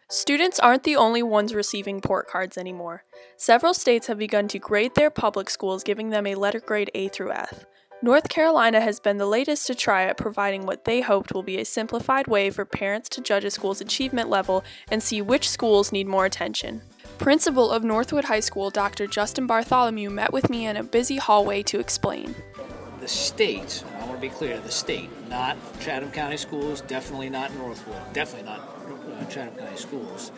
Students aren't the only ones receiving report cards anymore. Several states have begun to grade their public schools, giving them a letter grade A through F. North Carolina has been the latest to try it, providing what they hoped will be a simplified way for parents to judge a school's achievement level and see which schools need more attention. Principal of Northwood High School, Dr. Justin Bartholomew, met with me in a busy hallway to explain. The state, I want to be clear, the state, not Chatham County Schools, definitely not Northwood, definitely not Chatham County Schools,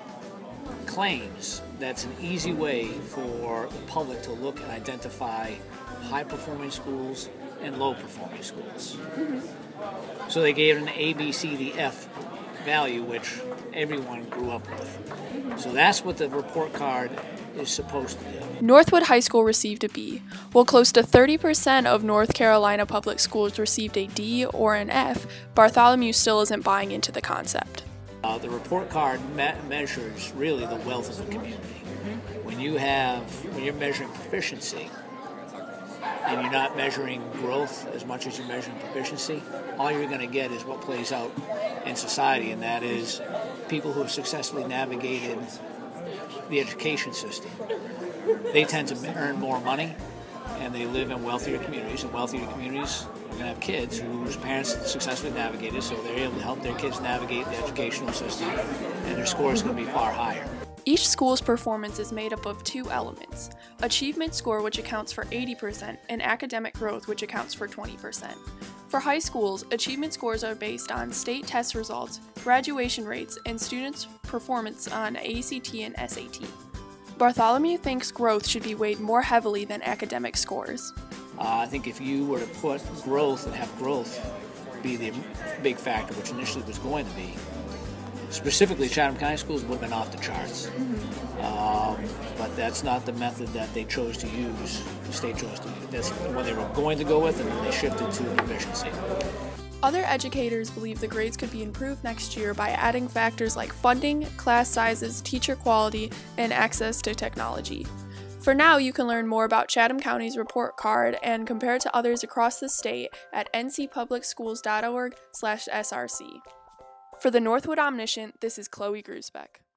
claims that's an easy way for the public to look and identify high-performing schools and low-performing schools. Mm-hmm. So they gave an A, B, C, D, F value, which everyone grew up with. So that's what the report card is supposed to do. Northwood High School received a B, while close to 30% of North Carolina public schools received a D or an F. Bartholomew still isn't buying into the concept. The report card measures really the wealth of the community. When you're measuring proficiency, and you're not measuring growth as much as you're measuring proficiency, all you're going to get is what plays out in society, and that is people who have successfully navigated the education system. They tend to earn more money, and they live in wealthier communities, and wealthier communities are going to have kids whose parents successfully navigated, so they're able to help their kids navigate the educational system, and their score is going to be far higher. Each school's performance is made up of two elements: achievement score, which accounts for 80%, and academic growth, which accounts for 20%. For high schools, achievement scores are based on state test results, graduation rates, and students' performance on ACT and SAT. Bartholomew thinks growth should be weighed more heavily than academic scores. I think if you were to put growth and have growth be the big factor, which initially was going to be, specifically Chatham County Schools would have been off the charts. But that's not the method that they chose to use, the state chose to use. That's what they were going to go with, and then they shifted to proficiency. Other educators believe the grades could be improved next year by adding factors like funding, class sizes, teacher quality, and access to technology. For now, you can learn more about Chatham County's report card and compare it to others across the state at ncpublicschools.org/SRC. For the Northwood Omniscient, this is Chloe Grusbeck.